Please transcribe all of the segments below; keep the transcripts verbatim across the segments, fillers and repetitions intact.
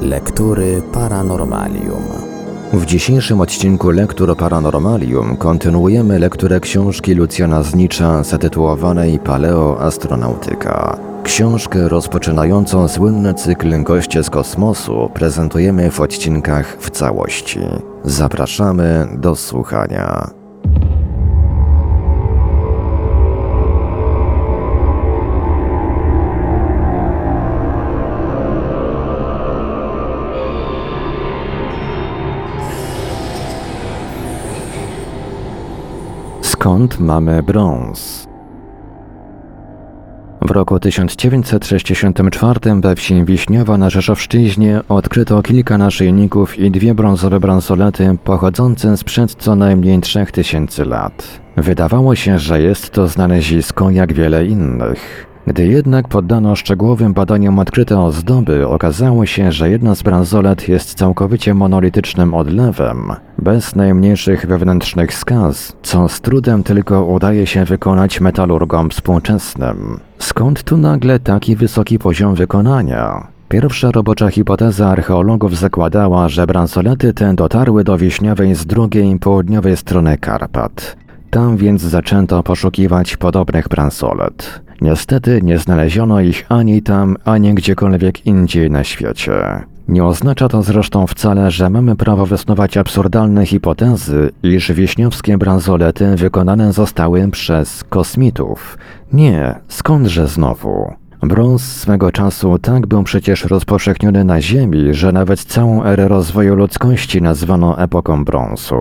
Lektury Paranormalium. W dzisiejszym odcinku Lektur Paranormalium kontynuujemy lekturę książki Lucjana Znicza zatytułowanej Paleoastronautyka. Książkę rozpoczynającą słynny cykl Goście z kosmosu prezentujemy w odcinkach w całości. Zapraszamy do słuchania. Skąd mamy brąz? W roku tysiąc dziewięćset sześćdziesiątym czwartym we wsi Wiśniowa na Rzeszowszczyźnie odkryto kilka naszyjników i dwie brązowe bransolety pochodzące sprzed co najmniej trzech tysięcy lat. Wydawało się, że jest to znalezisko jak wiele innych. Gdy jednak poddano szczegółowym badaniom odkryte ozdoby, okazało się, że jedna z bransolet jest całkowicie monolitycznym odlewem, bez najmniejszych wewnętrznych skaz, co z trudem tylko udaje się wykonać metalurgom współczesnym. Skąd tu nagle taki wysoki poziom wykonania? Pierwsza robocza hipoteza archeologów zakładała, że bransolety te dotarły do Wiśniowej z drugiej, południowej strony Karpat. Tam więc zaczęto poszukiwać podobnych bransolet. Niestety nie znaleziono ich ani tam, ani gdziekolwiek indziej na świecie. Nie oznacza to zresztą wcale, że mamy prawo wysnuwać absurdalne hipotezy, iż wiśniowskie bransolety wykonane zostały przez kosmitów. Nie, skądże znowu? Brąz swego czasu tak był przecież rozpowszechniony na Ziemi, że nawet całą erę rozwoju ludzkości nazwano epoką brązu.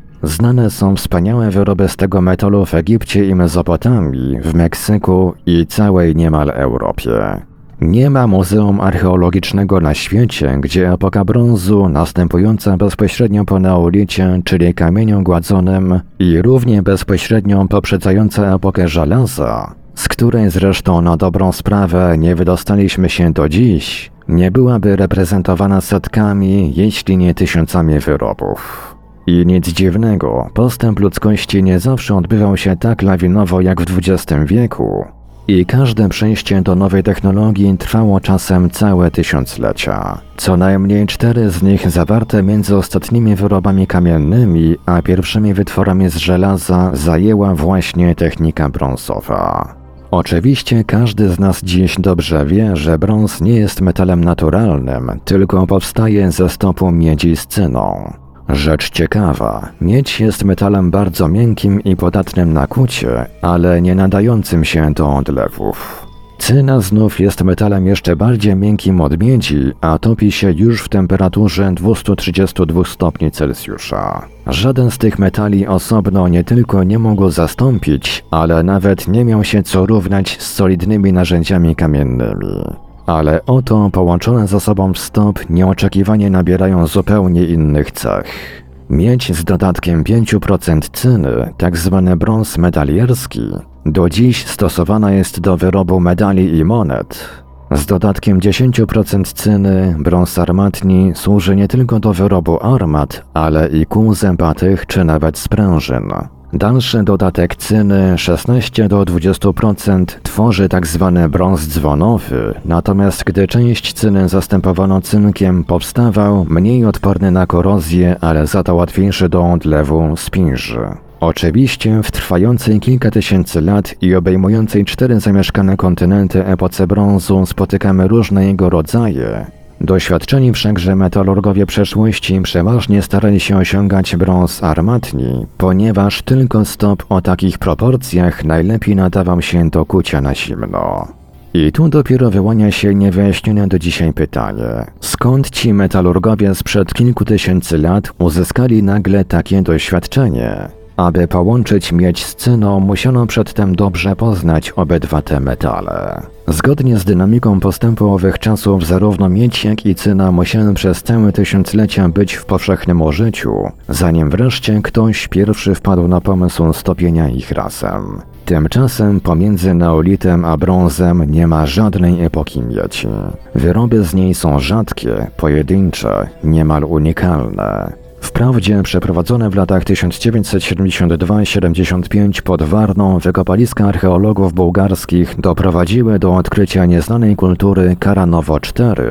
Znane są wspaniałe wyroby z tego metalu w Egipcie i Mezopotamii, w Meksyku i całej niemal Europie. Nie ma muzeum archeologicznego na świecie, gdzie epoka brązu, następująca bezpośrednio po neolicie, czyli kamieniu gładzonym, i równie bezpośrednio poprzedzająca epokę żelaza, z której zresztą na dobrą sprawę nie wydostaliśmy się do dziś, nie byłaby reprezentowana setkami, jeśli nie tysiącami wyrobów. I nic dziwnego, postęp ludzkości nie zawsze odbywał się tak lawinowo jak w dwudziestym wieku. I każde przejście do nowej technologii trwało czasem całe tysiąclecia. Co najmniej cztery z nich zawarte między ostatnimi wyrobami kamiennymi, a pierwszymi wytworami z żelaza zajęła właśnie technika brązowa. Oczywiście każdy z nas dziś dobrze wie, że brąz nie jest metalem naturalnym, tylko powstaje ze stopu miedzi z cyną. Rzecz ciekawa, miedź jest metalem bardzo miękkim i podatnym na kucie, ale nie nadającym się do odlewów. Cyna znów jest metalem jeszcze bardziej miękkim od miedzi, a topi się już w temperaturze dwieście trzydzieści dwa stopni Celsjusza. Żaden z tych metali osobno nie tylko nie mógł zastąpić, ale nawet nie miał się co równać z solidnymi narzędziami kamiennymi. Ale oto połączone ze sobą w stop nieoczekiwanie nabierają zupełnie innych cech. Miedź z dodatkiem pięć procent cyny, tak zwany brąz medalierski, do dziś stosowana jest do wyrobu medali i monet. Z dodatkiem dziesięć procent cyny brąz armatni służy nie tylko do wyrobu armat, ale i kół zębatych czy nawet sprężyn. Dalszy dodatek cyny, szesnaście do dwudziestu procent, tworzy tzw. brąz dzwonowy, natomiast gdy część cyny zastępowano cynkiem, powstawał mniej odporny na korozję, ale za to łatwiejszy do odlewu spinży. Oczywiście w trwającej kilka tysięcy lat i obejmującej cztery zamieszkane kontynenty epoce brązu spotykamy różne jego rodzaje. Doświadczeni wszakże metalurgowie przeszłości przeważnie starali się osiągać brąz armatni, ponieważ tylko stop o takich proporcjach najlepiej nadawał się do kucia na zimno. I tu dopiero wyłania się niewyjaśnione do dzisiaj pytanie, skąd ci metalurgowie sprzed kilku tysięcy lat uzyskali nagle takie doświadczenie? Aby połączyć miedź z cyną, musiano przedtem dobrze poznać obydwa te metale. Zgodnie z dynamiką postępu owych czasów zarówno miedź jak i cyna musiały przez całe tysiąclecia być w powszechnym użyciu, zanim wreszcie ktoś pierwszy wpadł na pomysł stopienia ich razem. Tymczasem pomiędzy neolitem a brązem nie ma żadnej epoki miedzi. Wyroby z niej są rzadkie, pojedyncze, niemal unikalne. Wprawdzie przeprowadzone w latach tysiąc dziewięćset siedemdziesiąt dwa siedemdziesiąt pięć pod Warną wykopaliska archeologów bułgarskich doprowadziły do odkrycia nieznanej kultury Karanowo cztery,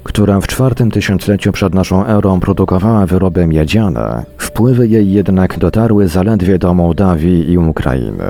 która w czwartym tysiącleciu przed naszą erą produkowała wyroby miedziane. Wpływy jej jednak dotarły zaledwie do Mołdawii i Ukrainy.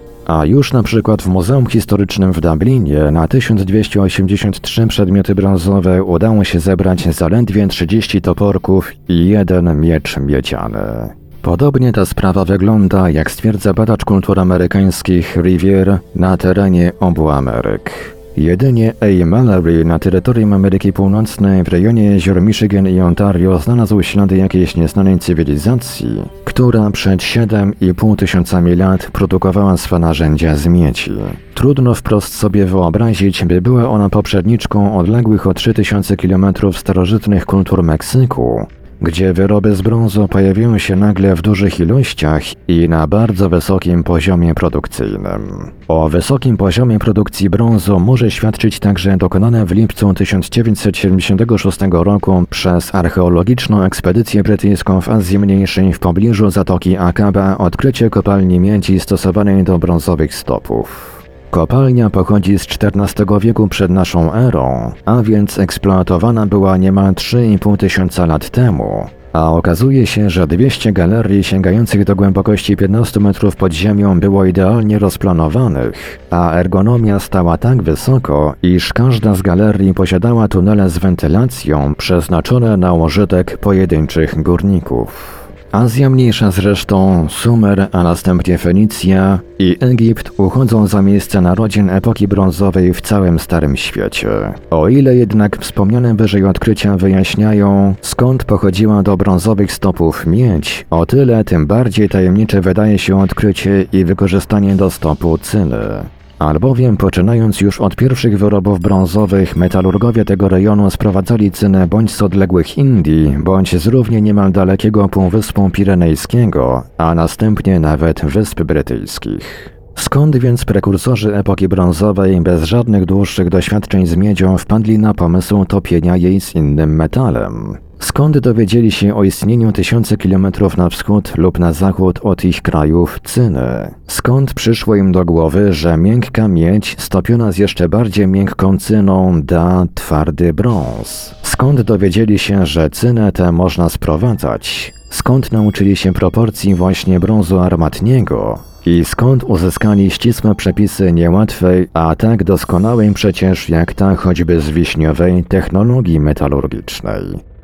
A już na przykład w Muzeum Historycznym w Dublinie na tysiąc dwieście osiemdziesiąt trzy przedmioty brązowe udało się zebrać zaledwie trzydzieści toporków i jeden miecz miedziany. Podobnie ta sprawa wygląda, jak stwierdza badacz kultur amerykańskich Rivier, na terenie obu Ameryk. Jedynie A. Mallory na terytorium Ameryki Północnej w rejonie jezior Michigan i Ontario znalazł ślady jakiejś nieznanej cywilizacji, która przed siedem i pół tysiącami lat produkowała swe narzędzia z miedzi. Trudno wprost sobie wyobrazić, by była ona poprzedniczką odległych o trzy tysiące kilometrów starożytnych kultur Meksyku, gdzie wyroby z brązu pojawiają się nagle w dużych ilościach i na bardzo wysokim poziomie produkcyjnym. O wysokim poziomie produkcji brązu może świadczyć także dokonane w lipcu tysiąc dziewięćset siedemdziesiątego szóstego roku przez archeologiczną ekspedycję brytyjską w Azji Mniejszej w pobliżu Zatoki Akaba odkrycie kopalni miedzi stosowanej do brązowych stopów. Kopalnia pochodzi z czternastego wieku przed naszą erą, a więc eksploatowana była niemal trzy i pół tysiąca lat temu, a okazuje się, że dwieście galerii sięgających do głębokości piętnastu metrów pod ziemią było idealnie rozplanowanych, a ergonomia stała tak wysoko, iż każda z galerii posiadała tunele z wentylacją przeznaczone na użytek pojedynczych górników. Azja Mniejsza zresztą, Sumer, a następnie Fenicja i Egipt uchodzą za miejsce narodzin epoki brązowej w całym Starym Świecie. O ile jednak wspomniane wyżej odkrycia wyjaśniają, skąd pochodziła do brązowych stopów miedź, o tyle tym bardziej tajemnicze wydaje się odkrycie i wykorzystanie do stopu cyny. Albowiem poczynając już od pierwszych wyrobów brązowych, metalurgowie tego rejonu sprowadzali cynę bądź z odległych Indii, bądź z równie niemal dalekiego Półwyspu Pirenejskiego, a następnie nawet Wysp Brytyjskich. Skąd więc prekursorzy epoki brązowej bez żadnych dłuższych doświadczeń z miedzią wpadli na pomysł topienia jej z innym metalem? Skąd dowiedzieli się o istnieniu tysiące kilometrów na wschód lub na zachód od ich krajów cyny? Skąd przyszło im do głowy, że miękka miedź stopiona z jeszcze bardziej miękką cyną da twardy brąz? Skąd dowiedzieli się, że cynę tę można sprowadzać? Skąd nauczyli się proporcji właśnie brązu armatniego? I skąd uzyskali ścisłe przepisy niełatwej, a tak doskonałej przecież jak ta choćby z wiśniowej technologii metalurgicznej?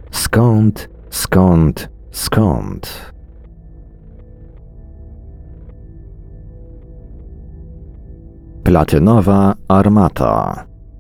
Skąd, skąd, skąd? Platynowa armata.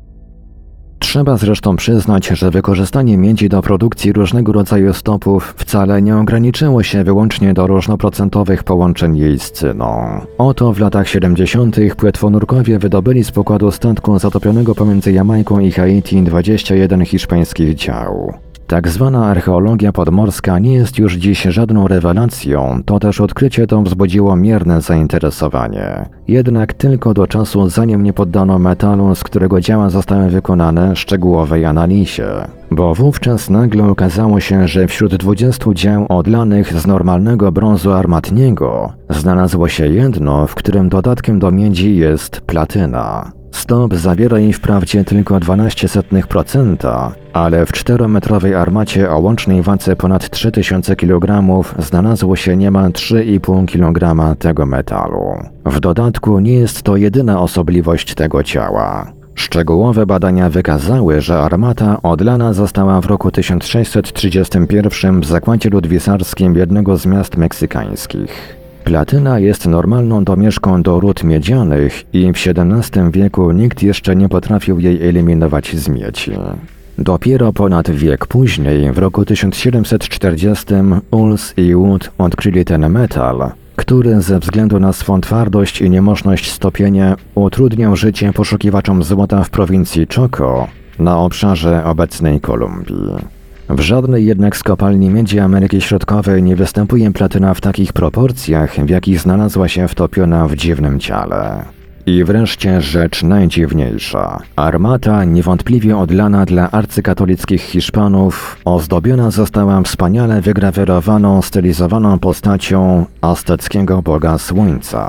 Trzeba zresztą przyznać, że wykorzystanie miedzi do produkcji różnego rodzaju stopów wcale nie ograniczyło się wyłącznie do różnoprocentowych połączeń jej z cyną. Oto w latach siedemdziesiątych płetwonurkowie wydobyli z pokładu statku zatopionego pomiędzy Jamajką i Haiti dwadzieścia jeden hiszpańskich dział. Tak zwana archeologia podmorska nie jest już dziś żadną rewelacją, to też odkrycie to wzbudziło mierne zainteresowanie. Jednak tylko do czasu, zanim nie poddano metalu, z którego dzieła zostały wykonane, szczegółowej analizie. Bo wówczas nagle okazało się, że wśród dwudziestu dzieł odlanych z normalnego brązu armatniego znalazło się jedno, w którym dodatkiem do miedzi jest platyna. Stop zawiera jej wprawdzie tylko dwanaście setnych procenta, ale w czterometrowej armacie o łącznej wadze ponad trzy tysiące kilogramów znalazło się niemal trzy i pół kilograma tego metalu. W dodatku nie jest to jedyna osobliwość tego ciała. Szczegółowe badania wykazały, że armata odlana została w roku tysiąc sześćset trzydziestym pierwszym w zakładzie ludwisarskim jednego z miast meksykańskich. Platyna jest normalną domieszką do ród miedzianych i w siedemnastym wieku nikt jeszcze nie potrafił jej eliminować z miedzi. Dopiero ponad wiek później, w roku tysiąc siedemset czterdziestym, Ulls i Wood odkryli ten metal, który ze względu na swą twardość i niemożność stopienia utrudniał życie poszukiwaczom złota w prowincji Choco na obszarze obecnej Kolumbii. W żadnej jednak z kopalni miedzi Ameryki Środkowej nie występuje platyna w takich proporcjach, w jakich znalazła się wtopiona w dziwnym ciele. I wreszcie rzecz najdziwniejsza. Armata, niewątpliwie odlana dla arcykatolickich Hiszpanów, ozdobiona została wspaniale wygrawerowaną, stylizowaną postacią azteckiego boga słońca.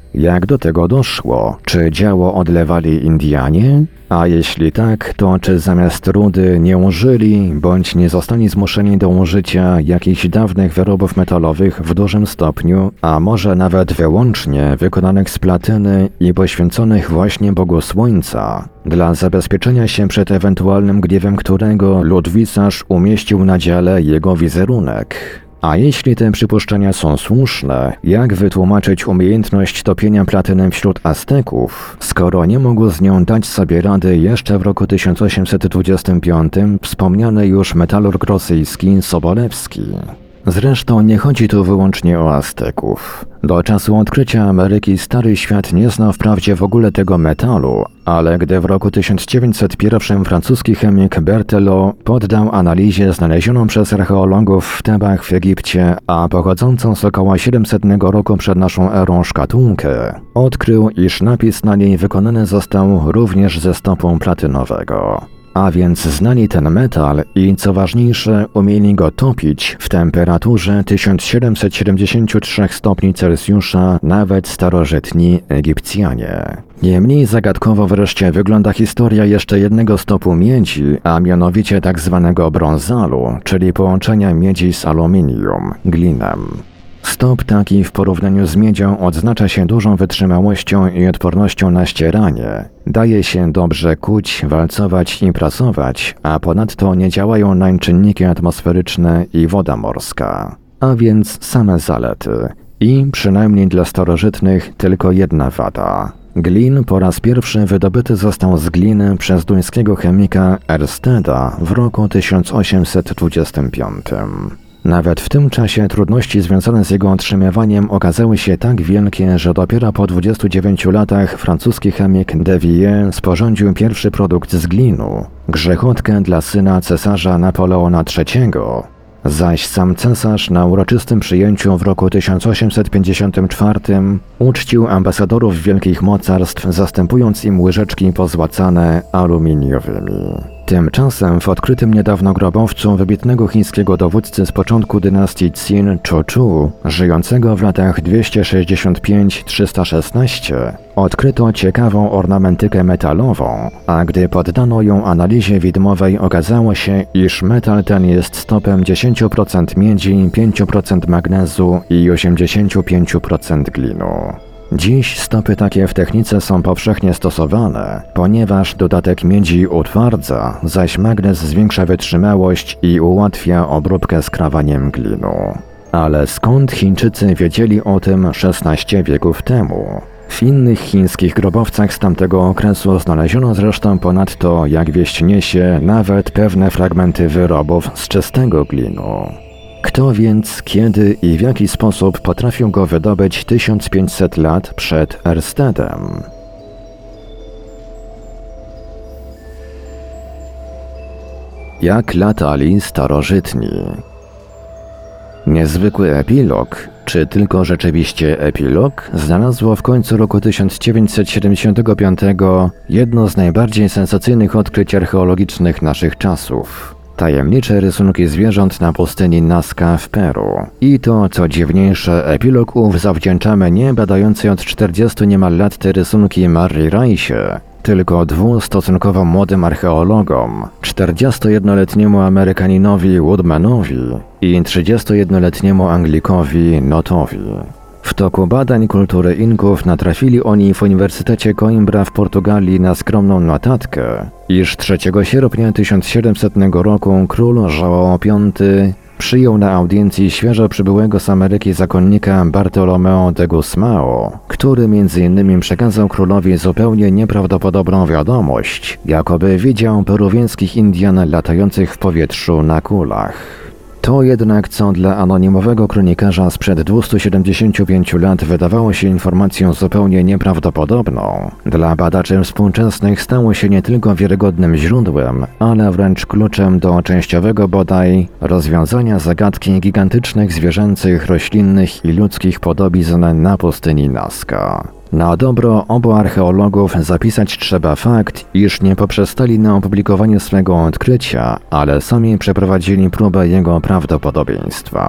Jak do tego doszło? Czy dzieło odlewali Indianie? A jeśli tak, to czy zamiast rudy nie użyli, bądź nie zostali zmuszeni do użycia jakichś dawnych wyrobów metalowych w dużym stopniu, a może nawet wyłącznie wykonanych z platyny i poświęconych właśnie Bogu Słońca, dla zabezpieczenia się przed ewentualnym gniewem którego ludwisarz umieścił na dziale jego wizerunek? A jeśli te przypuszczenia są słuszne, jak wytłumaczyć umiejętność topienia platyny wśród Azteków, skoro nie mógł z nią dać sobie rady jeszcze w roku tysiąc osiemset dwudziestym piątym wspomniany już metalurg rosyjski Sobolewski? Zresztą nie chodzi tu wyłącznie o Azteków. Do czasu odkrycia Ameryki Stary Świat nie znał wprawdzie w ogóle tego metalu, ale gdy w roku tysiąc dziewięćset jeden francuski chemik Berthelot poddał analizie znalezioną przez archeologów w Tebach w Egipcie, a pochodzącą z około siedemsetnego roku przed naszą erą szkatułkę, odkrył, iż napis na niej wykonany został również ze stopu platynowego. A więc znali ten metal i, co ważniejsze, umieli go topić w temperaturze tysiąc siedemset siedemdziesiąt trzy stopni Celsjusza nawet starożytni Egipcjanie. Nie mniej zagadkowo wreszcie wygląda historia jeszcze jednego stopu miedzi, a mianowicie tak zwanego brązalu, czyli połączenia miedzi z aluminium, glinem. Stop taki w porównaniu z miedzią odznacza się dużą wytrzymałością i odpornością na ścieranie. Daje się dobrze kuć, walcować i prasować, a ponadto nie działają nań czynniki atmosferyczne i woda morska. A więc same zalety. I, przynajmniej dla starożytnych, tylko jedna wada. Glin po raz pierwszy wydobyty został z gliny przez duńskiego chemika Ersteda w roku tysiąc osiemset dwudziestym piątym. Nawet w tym czasie trudności związane z jego otrzymywaniem okazały się tak wielkie, że dopiero po dwudziestu dziewięciu latach francuski chemik de Villiers sporządził pierwszy produkt z glinu – grzechotkę dla syna cesarza Napoleona trzeciego. Zaś sam cesarz na uroczystym przyjęciu w roku tysiąc osiemset pięćdziesiątym czwartym uczcił ambasadorów wielkich mocarstw, zastępując im łyżeczki pozłacane aluminiowymi. Tymczasem w odkrytym niedawno grobowcu wybitnego chińskiego dowódcy z początku dynastii Qin Chu, żyjącego w latach dwieście sześćdziesiąt pięć do trzysta szesnaście, odkryto ciekawą ornamentykę metalową, a gdy poddano ją analizie widmowej, okazało się, iż metal ten jest stopem dziesięć procent miedzi, pięć procent magnezu i osiemdziesiąt pięć procent glinu. Dziś stopy takie w technice są powszechnie stosowane, ponieważ dodatek miedzi utwardza, zaś magnez zwiększa wytrzymałość i ułatwia obróbkę skrawaniem glinu. Ale skąd Chińczycy wiedzieli o tym szesnaście wieków temu? W innych chińskich grobowcach z tamtego okresu znaleziono zresztą ponadto, jak wieść niesie, nawet pewne fragmenty wyrobów z czystego glinu. Kto więc, kiedy i w jaki sposób potrafił go wydobyć tysiąc pięćset lat przed Erstedem? Jak latali starożytni? Niezwykły epilog, czy tylko rzeczywiście epilog, znalazło w końcu roku tysiąc dziewięćset siedemdziesiątego piątego jedno z najbardziej sensacyjnych odkryć archeologicznych naszych czasów. Tajemnicze rysunki zwierząt na pustyni Nazca w Peru. I to, co dziwniejsze, epilog ów zawdzięczamy nie badającej od czterdziestu niemal lat te rysunki Marii Reisie, tylko dwóm stosunkowo młodym archeologom, czterdziestojednoletniemu Amerykaninowi Woodmanowi i trzydziestojednoletniemu Anglikowi Notowi. W toku badań kultury Inków natrafili oni w Uniwersytecie Coimbra w Portugalii na skromną notatkę, iż trzeciego sierpnia tysiąc siedemsetnego roku król João piąty przyjął na audiencji świeżo przybyłego z Ameryki zakonnika Bartolomeo de Gusmao, który między innymi przekazał królowi zupełnie nieprawdopodobną wiadomość, jakoby widział peruwiańskich Indian latających w powietrzu na kulach. To jednak, co dla anonimowego kronikarza sprzed dwustu siedemdziesięciu pięciu lat wydawało się informacją zupełnie nieprawdopodobną, dla badaczy współczesnych stało się nie tylko wiarygodnym źródłem, ale wręcz kluczem do częściowego bodaj rozwiązania zagadki gigantycznych zwierzęcych, roślinnych i ludzkich podobizn na pustyni Nazca. Na dobro obu archeologów zapisać trzeba fakt, iż nie poprzestali na opublikowaniu swego odkrycia, ale sami przeprowadzili próbę jego prawdopodobieństwa.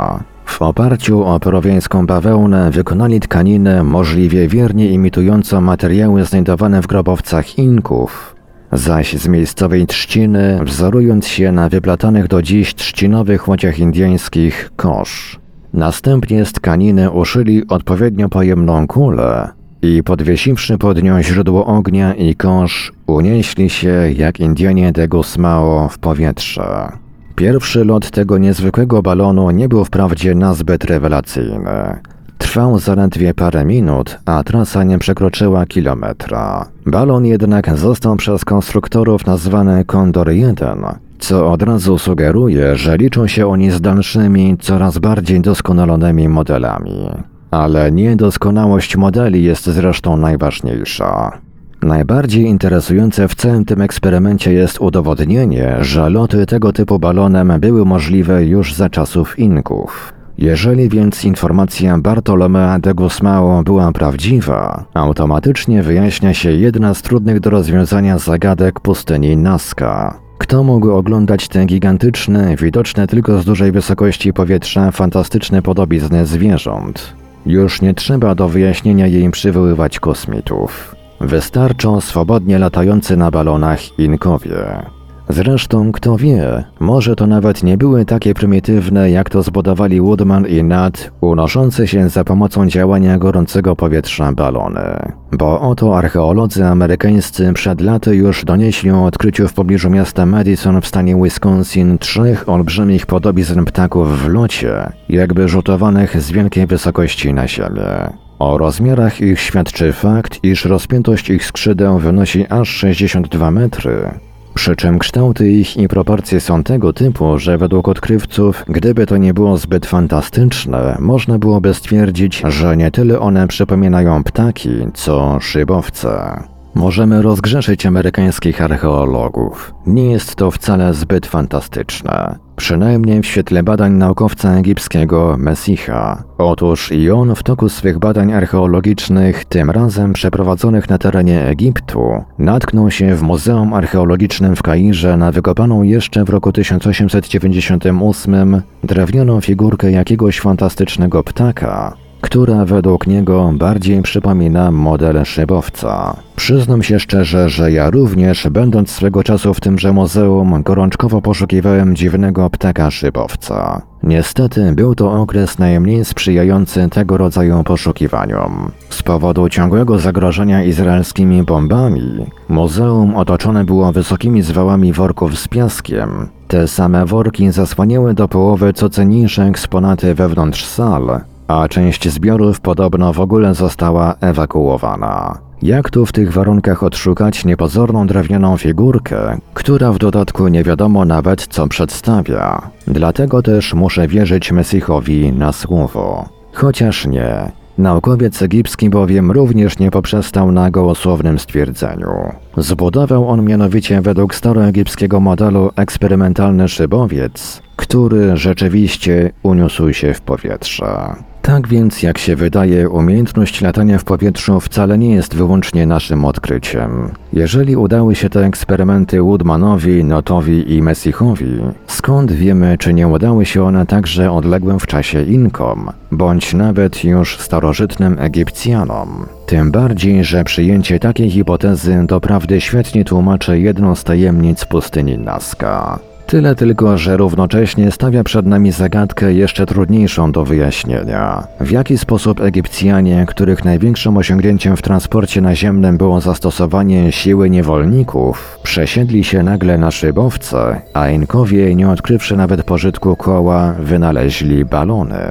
W oparciu o peruwiańską bawełnę wykonali tkaninę możliwie wiernie imitującą materiały znajdowane w grobowcach Inków, zaś z miejscowej trzciny wzorując się na wyplatanych do dziś trzcinowych łodziach indyjskich kosz. Następnie z tkaniny uszyli odpowiednio pojemną kulę i podwiesiwszy pod nią źródło ognia i kosz, unieśli się, jak Indianie de Gusmao, w powietrze. Pierwszy lot tego niezwykłego balonu nie był wprawdzie nazbyt rewelacyjny. Trwał zaledwie parę minut, a trasa nie przekroczyła kilometra. Balon jednak został przez konstruktorów nazwany Kondor jeden, co od razu sugeruje, że liczą się oni z dalszymi, coraz bardziej doskonalonymi modelami. Ale niedoskonałość modeli jest zresztą najważniejsza. Najbardziej interesujące w całym tym eksperymencie jest udowodnienie, że loty tego typu balonem były możliwe już za czasów Inków. Jeżeli więc informacja Bartolomea de Gusmao była prawdziwa, automatycznie wyjaśnia się jedna z trudnych do rozwiązania zagadek pustyni Nazca. Kto mógł oglądać te gigantyczne, widoczne tylko z dużej wysokości powietrza, fantastyczne podobizny zwierząt? Już nie trzeba do wyjaśnienia jej przywoływać kosmitów. Wystarczą swobodnie latający na balonach Inkowie. Zresztą, kto wie, może to nawet nie były takie prymitywne, jak to zbudowali Woodman i Nutt, unoszące się za pomocą działania gorącego powietrza balony. Bo oto archeolodzy amerykańscy przed laty już donieśli o odkryciu w pobliżu miasta Madison w stanie Wisconsin trzech olbrzymich podobizn ptaków w locie, jakby rzutowanych z wielkiej wysokości na ziemię. O rozmiarach ich świadczy fakt, iż rozpiętość ich skrzydeł wynosi aż sześćdziesiąt dwa metry. Przy czym kształty ich i proporcje są tego typu, że według odkrywców, gdyby to nie było zbyt fantastyczne, można byłoby stwierdzić, że nie tyle one przypominają ptaki, co szybowce. Możemy rozgrzeszyć amerykańskich archeologów. Nie jest to wcale zbyt fantastyczne. Przynajmniej w świetle badań naukowca egipskiego Messiha. Otóż i on w toku swych badań archeologicznych, tym razem przeprowadzonych na terenie Egiptu, natknął się w Muzeum Archeologicznym w Kairze na wykopaną jeszcze w roku tysiąc osiemset dziewięćdziesiątym ósmym drewnianą figurkę jakiegoś fantastycznego ptaka, która według niego bardziej przypomina model szybowca. Przyznam się szczerze, że ja również, będąc swego czasu w tymże muzeum, gorączkowo poszukiwałem dziwnego ptaka szybowca. Niestety był to okres najmniej sprzyjający tego rodzaju poszukiwaniom. Z powodu ciągłego zagrożenia izraelskimi bombami, muzeum otoczone było wysokimi zwałami worków z piaskiem. Te same worki zasłaniały do połowy co cenniejsze eksponaty wewnątrz sal, a część zbiorów podobno w ogóle została ewakuowana. Jak tu w tych warunkach odszukać niepozorną drewnianą figurkę, która w dodatku nie wiadomo nawet co przedstawia? Dlatego też muszę wierzyć Messihowi na słowo. Chociaż nie. Naukowiec egipski bowiem również nie poprzestał na gołosłownym stwierdzeniu. Zbudował on mianowicie według staroegipskiego modelu eksperymentalny szybowiec, który rzeczywiście uniósł się w powietrze. Tak więc, jak się wydaje, umiejętność latania w powietrzu wcale nie jest wyłącznie naszym odkryciem. Jeżeli udały się te eksperymenty Woodmanowi, Nuttowi i Messihowi, skąd wiemy, czy nie udały się one także odległym w czasie Inkom, bądź nawet już starożytnym Egipcjanom? Tym bardziej, że przyjęcie takiej hipotezy doprawdy świetnie tłumaczy jedną z tajemnic pustyni Nazca. Tyle tylko, że równocześnie stawia przed nami zagadkę jeszcze trudniejszą do wyjaśnienia. W jaki sposób Egipcjanie, których największym osiągnięciem w transporcie naziemnym było zastosowanie siły niewolników, przesiedli się nagle na szybowce, a Inkowie, nie odkrywszy nawet pożytku koła, wynaleźli balony.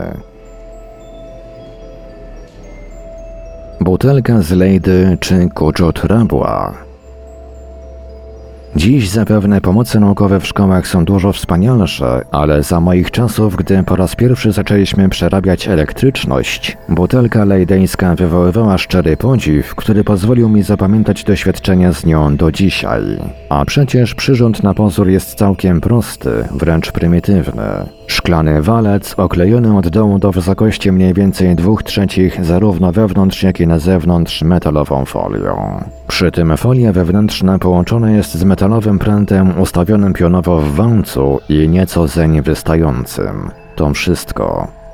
Butelka z Leydy czy Kuczot Rabła. Dziś zapewne pomoce naukowe w szkołach są dużo wspanialsze, ale za moich czasów, gdy po raz pierwszy zaczęliśmy przerabiać elektryczność, butelka lejdeńska wywoływała szczery podziw, który pozwolił mi zapamiętać doświadczenia z nią do dzisiaj. A przecież przyrząd na pozór jest całkiem prosty, wręcz prymitywny. Szklany walec oklejony od dołu do wysokości mniej więcej dwóch trzecich zarówno wewnątrz, jak i na zewnątrz metalową folią. Przy tym folia wewnętrzna połączona jest z metalowym prętem ustawionym pionowo w wałcu i nieco zeń wystającym. To wszystko.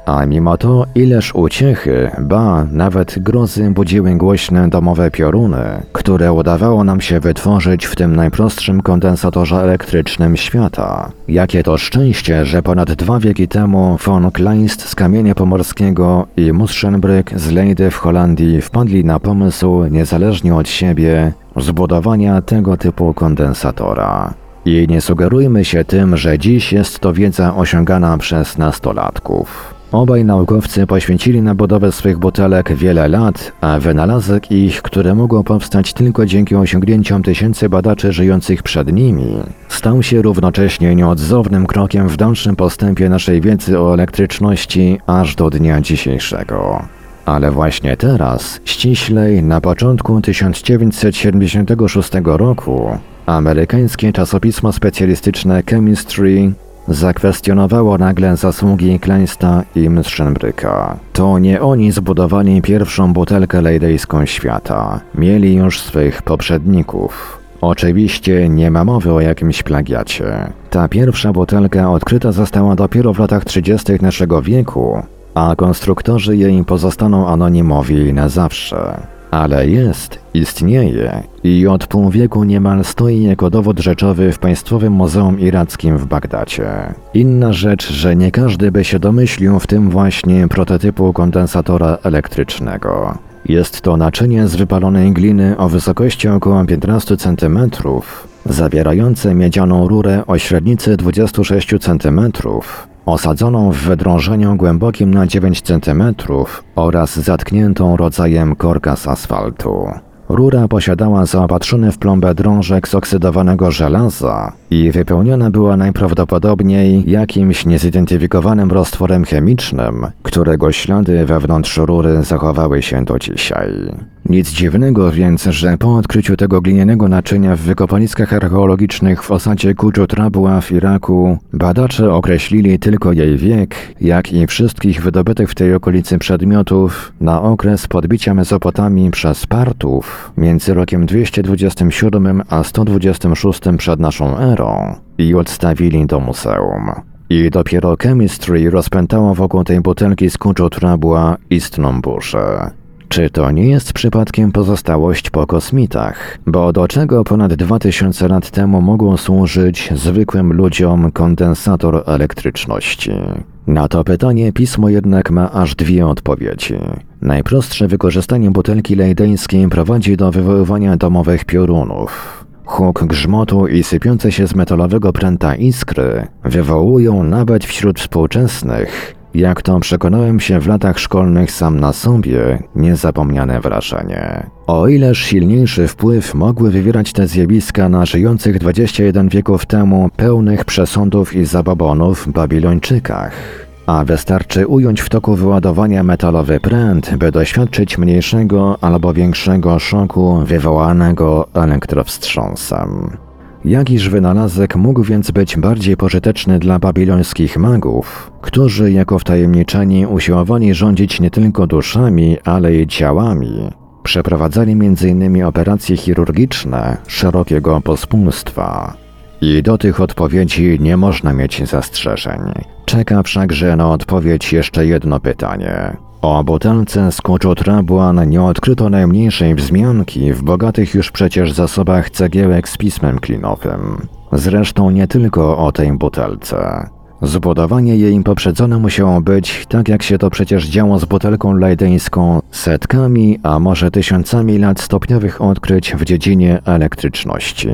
A mimo to ileż uciechy, ba, nawet grozy budziły głośne domowe pioruny, które udawało nam się wytworzyć w tym najprostszym kondensatorze elektrycznym świata. Jakie to szczęście, że ponad dwa wieki temu von Kleist z Kamienia Pomorskiego i Musschenbryk z Leydy w Holandii wpadli na pomysł, niezależnie od siebie, zbudowania tego typu kondensatora. I nie sugerujmy się tym, że dziś jest to wiedza osiągana przez nastolatków. Obaj naukowcy poświęcili na budowę swych butelek wiele lat, a wynalazek ich, który mógł powstać tylko dzięki osiągnięciom tysięcy badaczy żyjących przed nimi, stał się równocześnie nieodzownym krokiem w dalszym postępie naszej wiedzy o elektryczności aż do dnia dzisiejszego. Ale właśnie teraz, ściślej na początku tysiąc dziewięćset siedemdziesiątego szóstego roku, amerykańskie czasopismo specjalistyczne Chemistry zakwestionowało nagle zasługi Kleista i Musschenbryka. To nie oni zbudowali pierwszą butelkę leydejską świata. Mieli już swych poprzedników. Oczywiście nie ma mowy o jakimś plagiacie. Ta pierwsza butelka odkryta została dopiero w latach trzydziestych naszego wieku, a konstruktorzy jej pozostaną anonimowi na zawsze. Ale jest, istnieje i od pół wieku niemal stoi jako dowód rzeczowy w Państwowym Muzeum Irackim w Bagdacie. Inna rzecz, że nie każdy by się domyślił w tym właśnie prototypu kondensatora elektrycznego. Jest to naczynie z wypalonej gliny o wysokości około piętnaście centymetrów, zawierające miedzianą rurę o średnicy dwadzieścia sześć centymetrów, osadzoną w wydrążeniu głębokim na dziewięć centymetrów oraz zatkniętą rodzajem korka z asfaltu. Rura posiadała zaopatrzony w plombę drążek z oksydowanego żelaza i wypełniona była najprawdopodobniej jakimś niezidentyfikowanym roztworem chemicznym, którego ślady wewnątrz rury zachowały się do dzisiaj. Nic dziwnego więc, że po odkryciu tego glinianego naczynia w wykopaliskach archeologicznych w osadzie Kuchut Rabwa w Iraku badacze określili tylko jej wiek, jak i wszystkich wydobytych w tej okolicy przedmiotów na okres podbicia Mezopotamii przez Partów między rokiem dwieście dwudziestym siódmym a sto dwudziestym szóstym przed naszą erą i odstawili do muzeum. I dopiero Chemistry rozpętało wokół tej butelki z Kuchut Rabwa istną burzę. Czy to nie jest przypadkiem pozostałość po kosmitach? Bo do czego ponad dwa tysiące lat temu mógł służyć zwykłym ludziom kondensator elektryczności? Na to pytanie pismo jednak ma aż dwie odpowiedzi. Najprostsze wykorzystanie butelki leydejskiej prowadzi do wywoływania domowych piorunów. Huk grzmotu i sypiące się z metalowego pręta iskry wywołują nawet wśród współczesnych, jak to przekonałem się w latach szkolnych sam na sobie, niezapomniane wrażenie. O ileż silniejszy wpływ mogły wywierać te zjawiska na żyjących dwadzieścia jeden wieków temu pełnych przesądów i zabobonów Babilończykach. A wystarczy ująć w toku wyładowania metalowy pręt, by doświadczyć mniejszego albo większego szoku wywołanego elektrowstrząsem. Jakiż wynalazek mógł więc być bardziej pożyteczny dla babilońskich magów, którzy jako wtajemniczeni usiłowali rządzić nie tylko duszami, ale i ciałami. Przeprowadzali między innymi operacje chirurgiczne szerokiego pospólstwa. I do tych odpowiedzi nie można mieć zastrzeżeń. Czeka wszakże na odpowiedź jeszcze jedno pytanie. O butelce z Kuchut Rabwa nie odkryto najmniejszej wzmianki w bogatych już przecież zasobach cegiełek z pismem klinowym. Zresztą nie tylko o tej butelce. Zbudowanie jej poprzedzone musiało być, tak jak się to przecież działo z butelką leydejską, setkami, a może tysiącami lat stopniowych odkryć w dziedzinie elektryczności.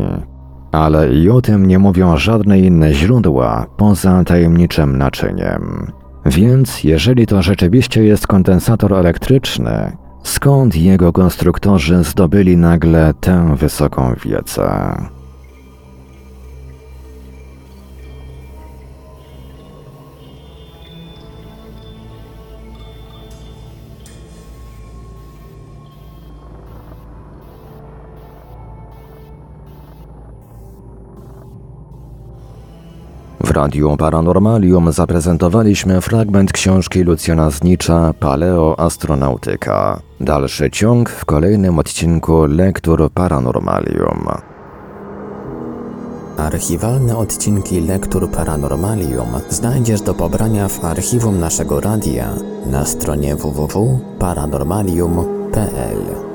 Ale i o tym nie mówią żadne inne źródła poza tajemniczym naczyniem. Więc jeżeli to rzeczywiście jest kondensator elektryczny, skąd jego konstruktorzy zdobyli nagle tę wysoką wiedzę? W Radiu Paranormalium zaprezentowaliśmy fragment książki Lucjana Znicza Paleoastronautyka. Dalszy ciąg w kolejnym odcinku Lektur Paranormalium. Archiwalne odcinki Lektur Paranormalium znajdziesz do pobrania w archiwum naszego radia na stronie w w w kropka paranormalium kropka p l.